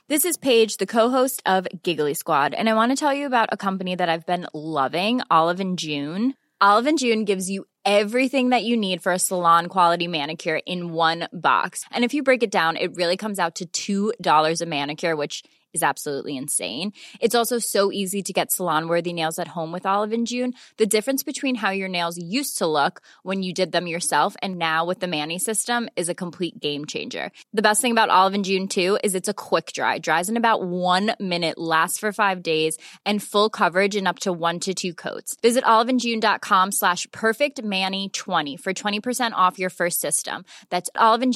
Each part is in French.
This is Paige, the co-host of Giggly Squad, and I want to tell you about a company that I've been loving, Olive and June. Olive and June gives you everything that you need for a salon-quality manicure in one box. And if you break it down, it really comes out to $2 a manicure, which is absolutely insane. It's also so easy to get salon-worthy nails at home with Olive and June. The difference between how your nails used to look when you did them yourself and now with the Mani system is a complete game changer. The best thing about Olive and June, too, is it's a quick dry. Dries in about 1 minute, lasts for 5 days, and full coverage in up to 1 to 2 coats. Visit oliveandjune.com/perfectmani20 for 20% off your first system. That's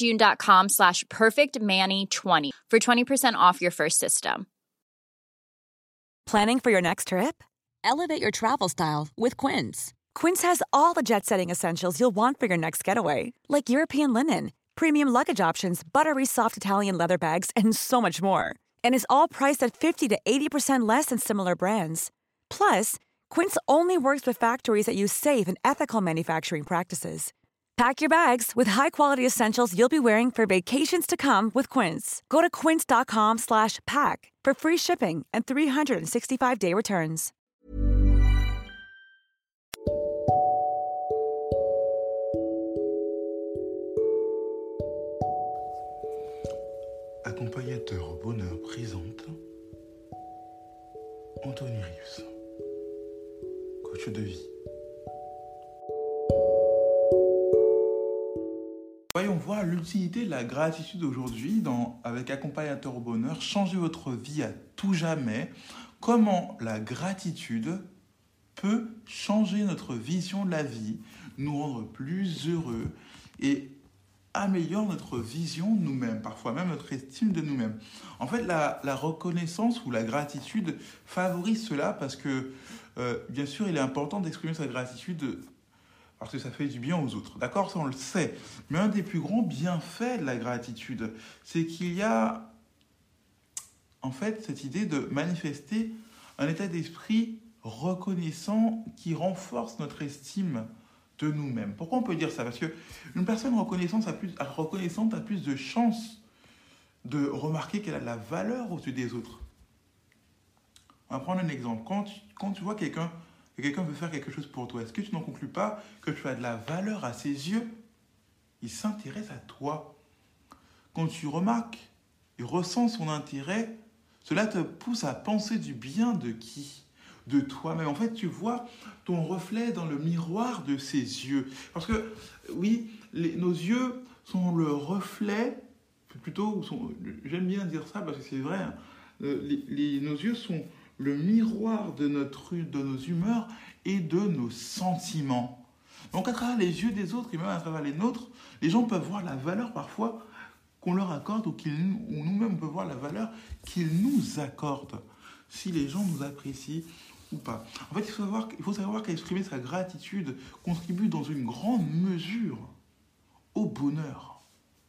oliveandjune.com/perfectmani20 for 20% off your first system. Planning for your next trip? Elevate your travel style with Quince. Quince has all the jet-setting essentials you'll want for your next getaway, like European linen, premium luggage options, buttery soft Italian leather bags, and so much more. And is all priced at 50 to 80% less than similar brands. Plus, Quince only works with factories that use safe and ethical manufacturing practices. Pack your bags with high-quality essentials you'll be wearing for vacations to come with Quince. Go to quince.com/pack for free shipping and 365-day returns. Accompagnateur Bonheur présente Anthony Rius, coach de vie. Voyons voir l'utilité de la gratitude aujourd'hui avec Accompagnateur au bonheur. Changez votre vie à tout jamais. Comment la gratitude peut changer notre vision de la vie, nous rendre plus heureux et améliore notre vision de nous-mêmes, parfois même notre estime de nous-mêmes. En fait, la reconnaissance ou la gratitude favorise cela parce que, bien sûr, il est important d'exprimer sa gratitude parce que ça fait du bien aux autres. D'accord, ça on le sait. Mais un des plus grands bienfaits de la gratitude, c'est qu'il y a en fait cette idée de manifester un état d'esprit reconnaissant qui renforce notre estime de nous-mêmes. Pourquoi on peut dire ça ? Parce qu'une personne reconnaissante a plus de chances de remarquer qu'elle a de la valeur aux yeux des autres. On va prendre un exemple. Quand tu vois que quelqu'un veut faire quelque chose pour toi, est-ce que tu n'en conclus pas que tu as de la valeur à ses yeux ? Il s'intéresse à toi. Quand tu remarques et ressens son intérêt, cela te pousse à penser du bien de qui ? De toi-même. En fait, tu vois ton reflet dans le miroir de ses yeux. Parce que, oui, nos yeux sont le reflet, j'aime bien dire ça parce que c'est vrai, hein, nos yeux sont le miroir de nos humeurs et de nos sentiments. Donc à travers les yeux des autres et même à travers les nôtres, les gens peuvent voir la valeur parfois qu'on leur accorde ou nous-mêmes peuvent voir la valeur qu'ils nous accordent, si les gens nous apprécient ou pas. En fait, il faut savoir qu'exprimer sa gratitude contribue dans une grande mesure au bonheur.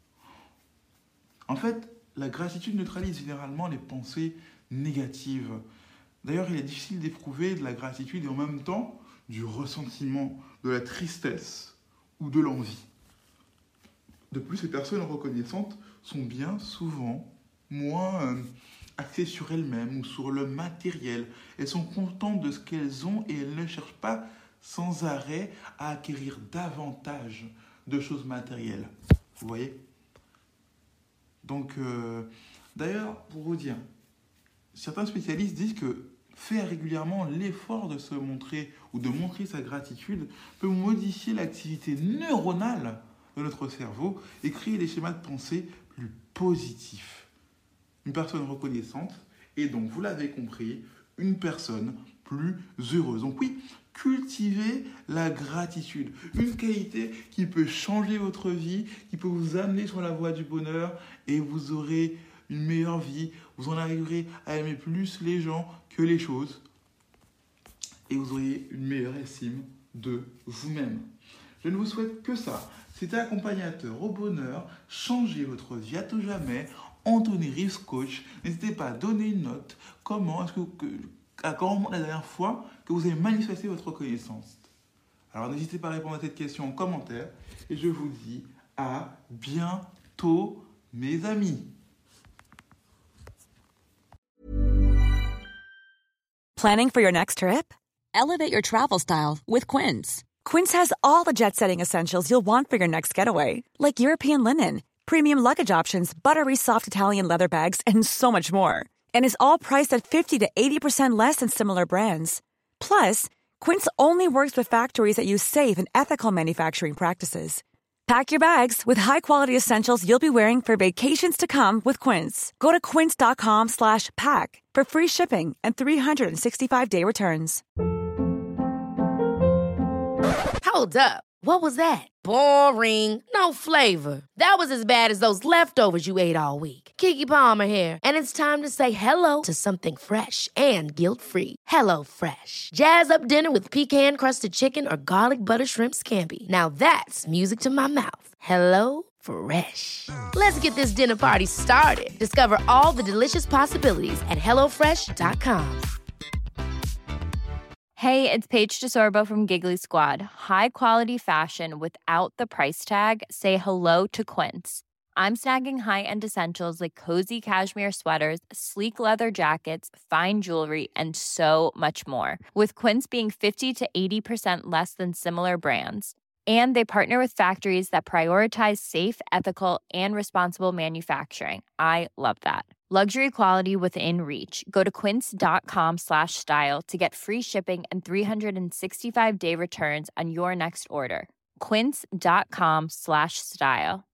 En fait, la gratitude neutralise généralement les pensées négatives. D'ailleurs, il est difficile d'éprouver de la gratitude et en même temps du ressentiment, de la tristesse ou de l'envie. De plus, les personnes reconnaissantes sont bien souvent moins axées sur elles-mêmes ou sur le matériel. Elles sont contentes de ce qu'elles ont et elles ne cherchent pas sans arrêt à acquérir davantage de choses matérielles. Vous voyez ? Donc, d'ailleurs, pour vous dire, certains spécialistes disent que faire régulièrement l'effort de se montrer ou de montrer sa gratitude peut modifier l'activité neuronale de notre cerveau et créer des schémas de pensée plus positifs. Une personne reconnaissante est donc, vous l'avez compris, une personne plus heureuse. Donc oui, cultivez la gratitude, une qualité qui peut changer votre vie, qui peut vous amener sur la voie du bonheur et vous aurez une meilleure vie, vous en arriverez à aimer plus les gens que les choses et vous aurez une meilleure estime de vous-même. Je ne vous souhaite que ça. C'était Accompagnateur au bonheur. Changez votre vie à tout jamais. Anthony Rius, coach. N'hésitez pas à donner une note. Comment la dernière fois que vous avez manifesté votre reconnaissance. Alors n'hésitez pas à répondre à cette question en commentaire. Et je vous dis à bientôt, mes amis. Planning for your next trip? Elevate your travel style with Quince. Quince has all the jet-setting essentials you'll want for your next getaway, like European linen, premium luggage options, buttery soft Italian leather bags, and so much more. And is all priced at 50 to 80% less than similar brands. Plus, Quince only works with factories that use safe and ethical manufacturing practices. Pack your bags with high-quality essentials you'll be wearing for vacations to come with Quince. Go to quince.com/pack for free shipping and 365-day returns. Hold up. What was that? Boring. No flavor. That was as bad as those leftovers you ate all week. Keke Palmer here, and it's time to say hello to something fresh and guilt-free. Hello Fresh. Jazz up dinner with pecan-crusted chicken or garlic butter shrimp scampi. Now that's music to my mouth. Hello Fresh. Let's get this dinner party started. Discover all the delicious possibilities at hellofresh.com. Hey, it's Paige DeSorbo from Giggly Squad. High quality fashion without the price tag. Say hello to Quince. I'm snagging high-end essentials like cozy cashmere sweaters, sleek leather jackets, fine jewelry, and so much more. With Quince being 50 to 80% less than similar brands. And they partner with factories that prioritize safe, ethical, and responsible manufacturing. I love that. Luxury quality within reach. Go to quince.com/style to get free shipping and 365-day returns on your next order. Quince.com/style.